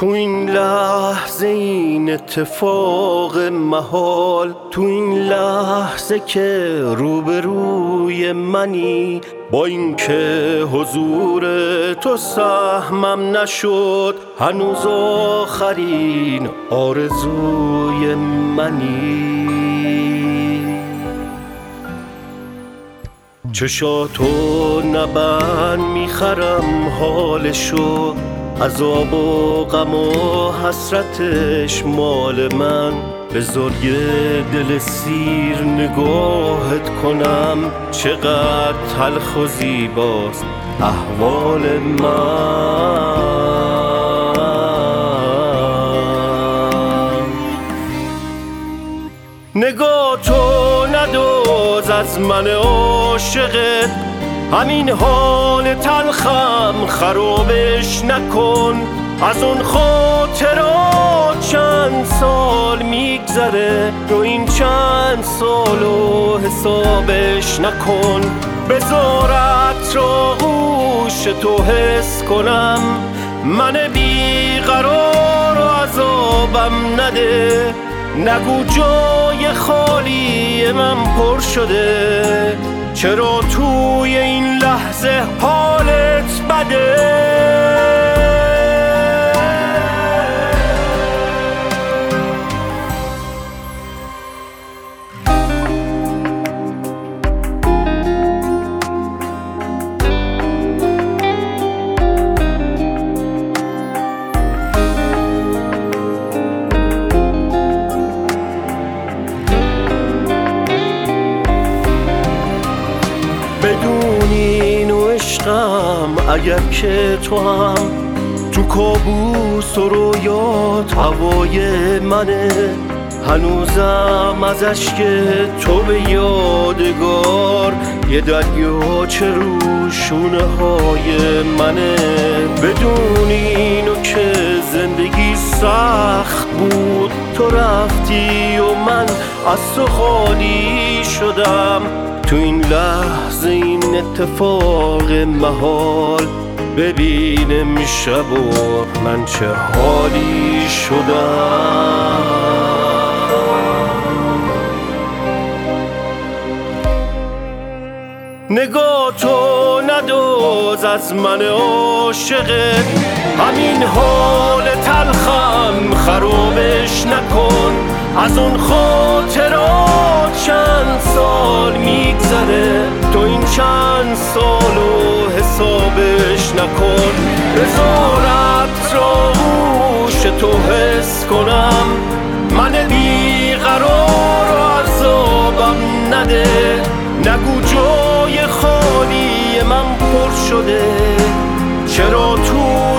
تو این لحظه این اتفاق محال، تو این لحظه که روبروی منی، با اینکه حضور تو سهمم نشد، هنوز آخرین آرزوی منی. چشاتو نبند میخرم حالشو، عذاب و غم و حسرتش مال من. بذار یه دل سیر نگاهت کنم، چقدر تلخ و زیباست احوال من. نگاه تو ندوز از من عاشقت، همین حال تلخم خرابش نکن. از اون خاطرات چند سال میگذره، رو این چند سالو حسابش نکن. بذار اطراغوش تو حس کنم، من بیقرار و عذابم نده. نگو جای خالی من پر شده، چرا توی این لحظه حالت بده؟ بدونین و عشقم اگر که تو هم تو کابوس و رویات هوای منه. هنوزم از اشک تو به یادگار یه دریاچه رو شونه های منه. بدونین و که زندگی سخت بود، تو رفتی و من از تو خالی شدم. تو این لحظه این اتفاق محال، ببین امشب و من چه حالی شدم. نگاه تو ندوز از من عاشقت، همین حال تلخم خرابش نکن. از اون خاطرات چند سال میگذره، تو این چند سالو حسابش نکن. بذار اطراغوش تو حس کنم، من بیقرار و عذابم نده. نگو جای خالی من پر شده، چرا تو